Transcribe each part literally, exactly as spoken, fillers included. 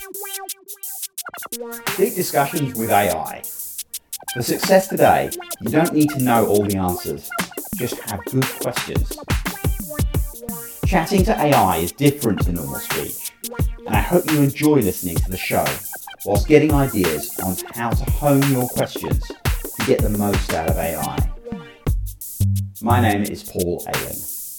Deep discussions with A I. For success today, you don't need to know all the answers, just have good questions. Chatting to A I is different to normal speech, and I hope you enjoy listening to the show whilst getting ideas on how to hone your questions to get the most out of A I. My name is Paul Ayling.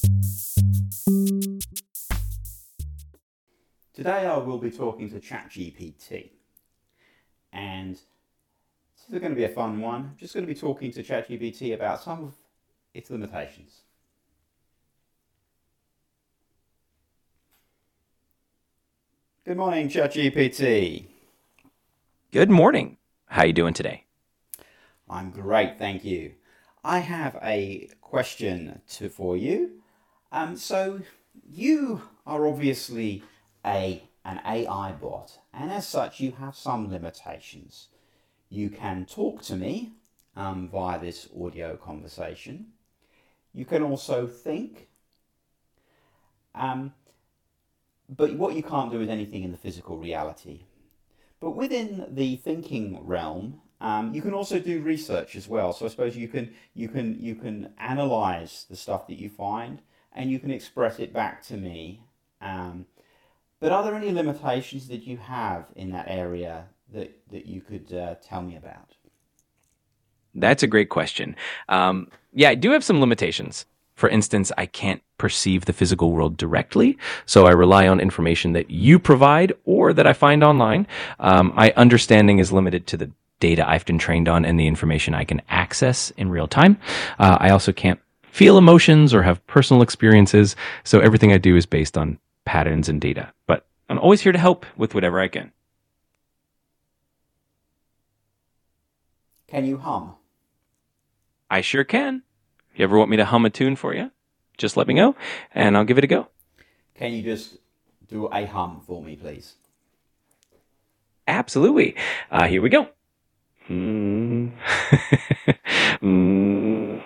Today I will be talking to ChatGPT, and this is going to be a fun one. I'm just going to be talking to ChatGPT about some of its limitations. Good morning, ChatGPT. Good morning. How are you doing today? I'm great, thank you. I have a question to, for you. Um, so you are obviously a an A I bot, and as such you have some limitations. You can talk to me um, via this audio conversation. You can also think, um, but what you can't do is anything in the physical reality. But within the thinking realm, um, you can also do research as well. So I suppose you can you can you can analyze the stuff that you find, and you can express it back to me. Um, but are there any limitations that you have in that area that that you could uh, tell me about? That's a great question. Um, yeah, I do have some limitations. For instance, I can't perceive the physical world directly, so I rely on information that you provide or that I find online. Um, my understanding is limited to the data I've been trained on and the information I can access in real time. Uh, I also can't feel emotions or have personal experiences, so everything I do is based on patterns and data. But I'm always here to help with whatever I can. Can you hum? I sure can. If you ever want me to hum a tune for you, just let me know, and I'll give it a go. Can you just do a hum for me, please? Absolutely. Uh, here we go. Mm. mm.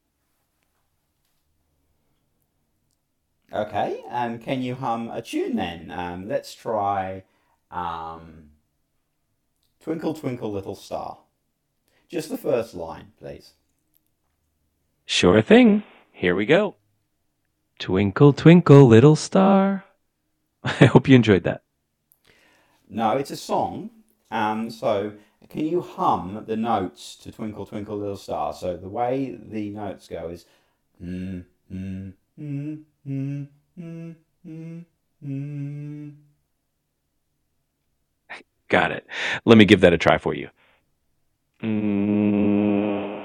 Okay, um, can you hum a tune then? Um, let's try um, Twinkle Twinkle Little Star. Just the first line, please. Sure thing. Here we go. Twinkle, twinkle, little star. I hope you enjoyed that. No, it's a song. Um, so can you hum the notes to Twinkle Twinkle Little Star? So the way the notes go is mm, mm, mm, mm, mm, mm, mm. Got it. Let me give that a try for you. Mm,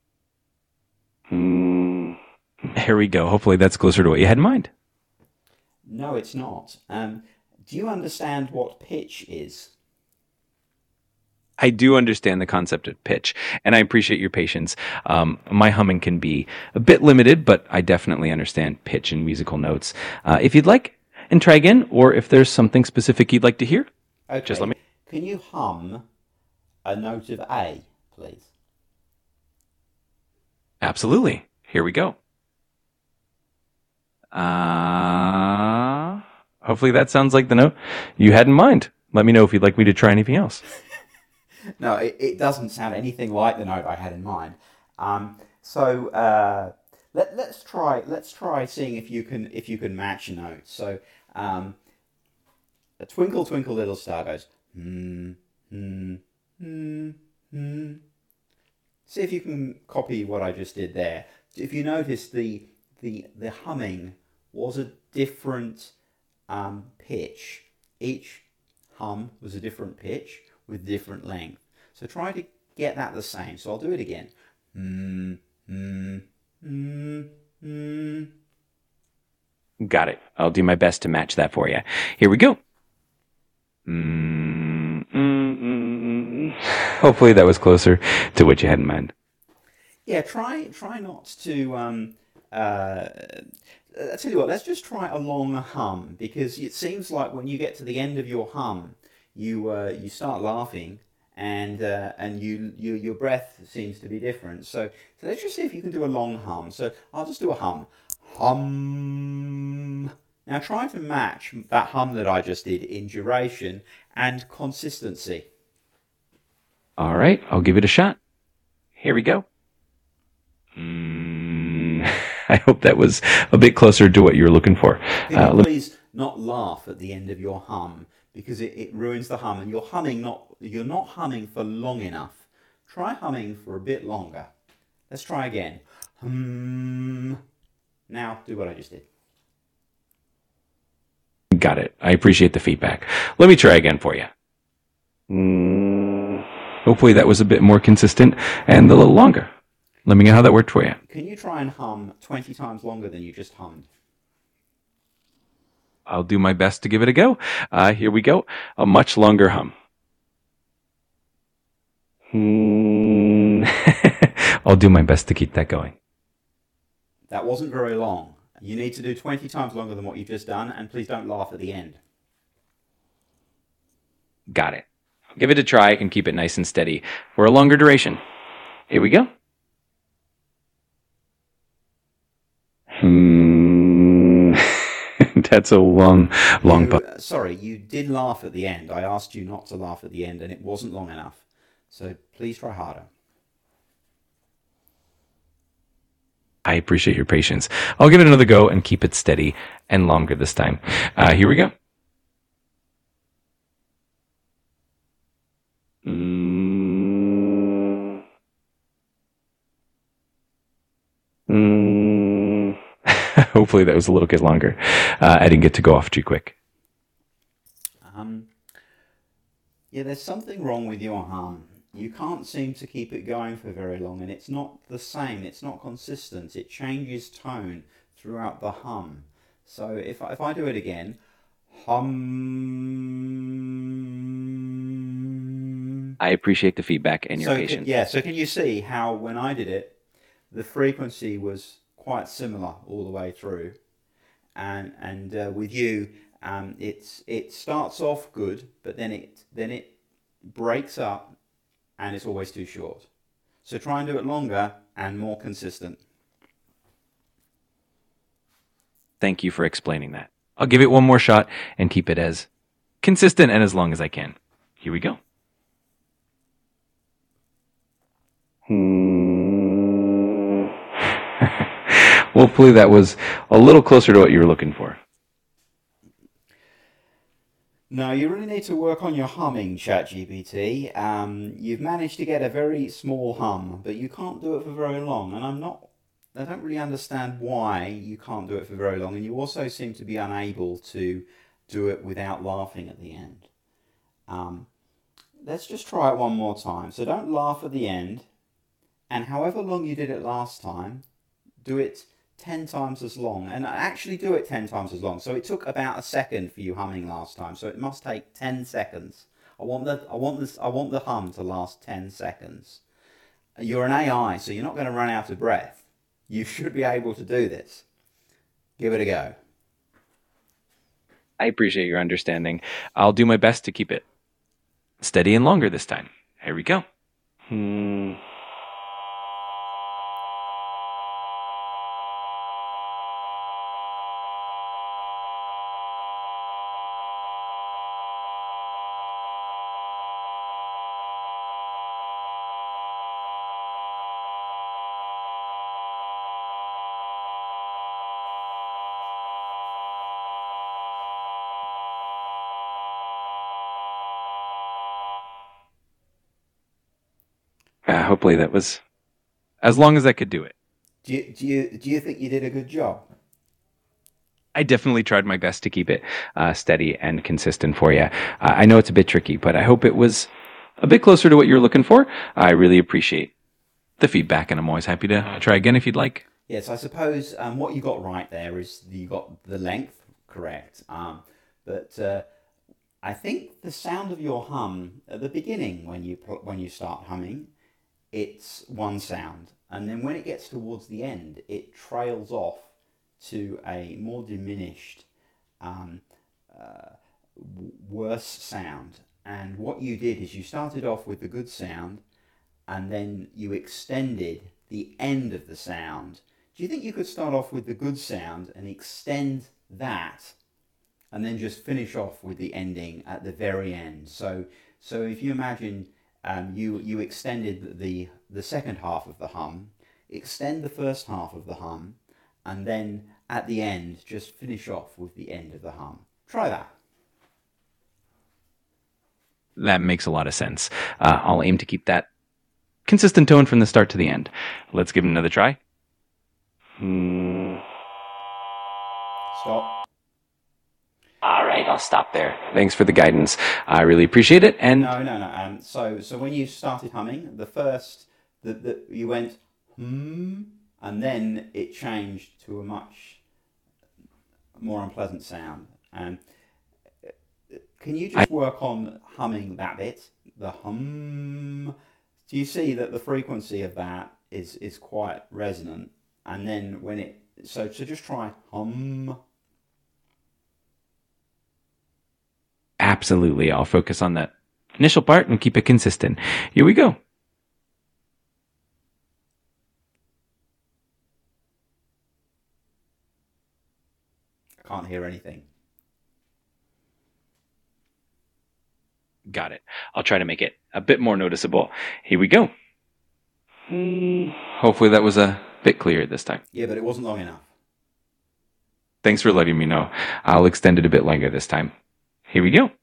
mm. Here we go. Hopefully that's closer to what you had in mind. No, it's not. Um, do you understand what pitch is? I do understand the concept of pitch, and I appreciate your patience. Um, my humming can be a bit limited, but I definitely understand pitch and musical notes. Uh, if you'd like, and try again, or if there's something specific you'd like to hear, Okay. just let me. Can you hum a note of A, please? Absolutely. Here we go. Uh, hopefully that sounds like the note you had in mind. Let me know if you'd like me to try anything else. No, it, it doesn't sound anything like the note I had in mind. Um, so uh, let let's try let's try seeing if you can if you can match a note. So um, a Twinkle Twinkle Little Star goes hmm hmm hmm hmm. See if you can copy what I just did there. If you notice, the the the humming was a different um, pitch. Each hum was a different pitch with different length. So try to get that the same. So I'll do it again. Mm, mm, mm, mm. Got it. I'll do my best to match that for you. Here we go. Mm, mm, mm, mm. Hopefully that was closer to what you had in mind. Yeah, try try not to. Um, uh, I tell you what. Let's just try a long hum, because it seems like when you get to the end of your hum, you uh, you start laughing, and uh, and you, you your breath seems to be different. So so let's just see if you can do a long hum. So I'll just do a hum, hum, Now try to match that hum that I just did in duration and consistency. All right, I'll give it a shot. Here we go. Mm, I hope that was a bit closer to what you were looking for. Can you Uh, please not laugh at the end of your hum because it, it ruins the hum and you're humming not you're not humming for long enough. Try humming for a bit longer. Let's try again. Hum. Now do what I just did. Got it. I appreciate the feedback. Let me try again for you. Mm, hopefully that was a bit more consistent and a little longer. Let me know how that worked for you. Can you try and hum twenty times longer than you just hummed? I'll do my best to give it a go. Uh, here we go. A much longer hum. Hmm. I'll do my best to keep that going. That wasn't very long. You need to do twenty times longer than what you've just done, and please don't laugh at the end. Got it. Give it a try and keep it nice and steady for a longer duration. Here we go. Hmm. That's a long, long You, pause. uh, sorry, you did laugh at the end. I asked you not to laugh at the end, and it wasn't long enough. So please try harder. I appreciate your patience. I'll give it another go and keep it steady and longer this time. Uh, here we go. Mm. Mm. Hopefully that was a little bit longer. Uh, I didn't get to go off too quick. Um, yeah, there's something wrong with your hum. You can't seem to keep it going for very long, and it's not the same. It's not consistent. It changes tone throughout the hum. So if I, if I do it again, hum. I appreciate the feedback and your So patience. yeah, so can you see how when I did it, the frequency was quite similar all the way through, and and uh, with you, um, it's it starts off good, but then it then it breaks up, and it's always too short. So try and do it longer and more consistent. Thank you for explaining that. I'll give it one more shot and keep it as consistent and as long as I can. Here we go. Hmm. Hopefully that was a little closer to what you were looking for. No, you really need to work on your humming, ChatGPT. Um, you've managed to get a very small hum, but you can't do it for very long. And I'm not, I don't really understand why you can't do it for very long. And you also seem to be unable to do it without laughing at the end. Um, let's just try it one more time. So don't laugh at the end. And however long you did it last time, do it ten times as long, and actually do it ten times as long. So it took about a second for you humming last time, so it must take ten seconds. I want the I want this I want the hum to last ten seconds. You're an A I, so you're not going to run out of breath. You should be able to do this. Give it a go. I appreciate your understanding. I'll do my best to keep it steady and longer this time. Here we go. Hmm. Uh, hopefully that was as long as I could do it. Do you, do you do you think you did a good job? I definitely tried my best to keep it uh, steady and consistent for you. Uh, I know it's a bit tricky, but I hope it was a bit closer to what you're looking for. I really appreciate the feedback, and I'm always happy to try again if you'd like. Yes, I suppose um, what you got right there is you got the length correct, um, but uh, I think the sound of your hum at the beginning when you when you start humming, it's one sound, and then when it gets towards the end, it trails off to a more diminished, um, uh, worse sound. And what you did is you started off with the good sound, and then you extended the end of the sound. Do you think you could start off with the good sound and extend that and then just finish off with the ending at the very end. So so if you imagine um, you you extended the the second half of the hum, extend the first half of the hum, and then at the end just finish off with the end of the hum. Try that. That makes a lot of sense. Uh, I'll aim to keep that consistent tone from the start to the end. Let's give it another try. Stop. All right, I'll stop there. Thanks for the guidance. I really appreciate it. And No, no, no. Um, so, so when you started humming, the first, the, the you went hmm, and then it changed to a much more unpleasant sound. And can you just work on humming that bit, the hum? Do you see that the frequency of that is is quite resonant? And then when it so so just try hum. Absolutely, I'll focus on that initial part and keep it consistent. Here we go. I can't hear anything. Got it. I'll try to make it a bit more noticeable. Here we go. Hopefully that was a bit clearer this time. Yeah, but it wasn't long enough. Thanks for letting me know. I'll extend it a bit longer this time. Here we go.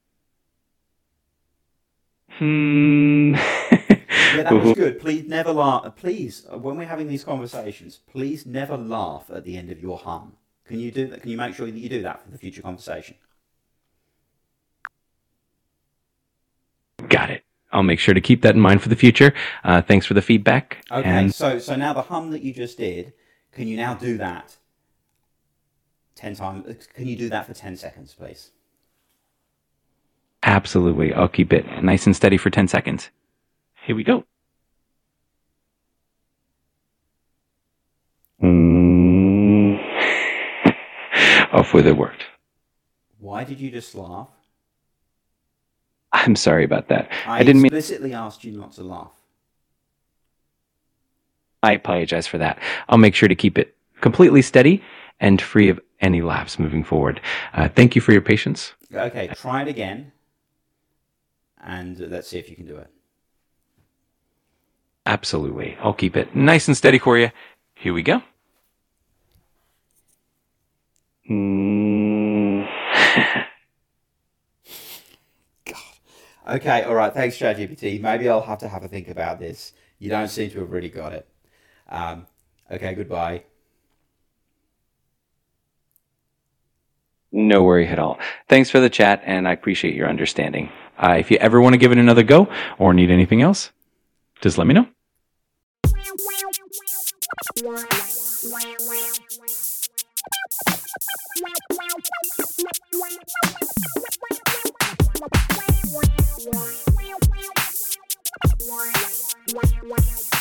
Hmm. Yeah, that was good. Please never laugh. Please, when we're having these conversations, please never laugh at the end of your hum. Can you do that? Can you make sure that you do that for the future conversation? Got it. I'll make sure to keep that in mind for the future. Uh, thanks for the feedback. Okay, And so so now the hum that you just did, can you now do that ten times? Can you do that for ten seconds, please? absolutely, I'll keep it nice and steady for ten seconds. Here we go. Mm. Hopefully that worked. Why did you just laugh? I'm sorry about that. I, I didn't mean. explicitly asked you not to laugh. I apologize for that. I'll make sure to keep it completely steady and free of any laughs moving forward. Uh, thank you for your patience. Okay, try it again, and let's see if you can do it. Absolutely. I'll keep it nice and steady for you. Here we go. Mm. Okay, all right. Thanks, ChatGPT. Maybe I'll have to have a think about this. You don't seem to have really got it. Um, okay, goodbye. No worry at all. Thanks for the chat, and I appreciate your understanding. Uh, if you ever want to give it another go or need anything else, just let me know. Wow.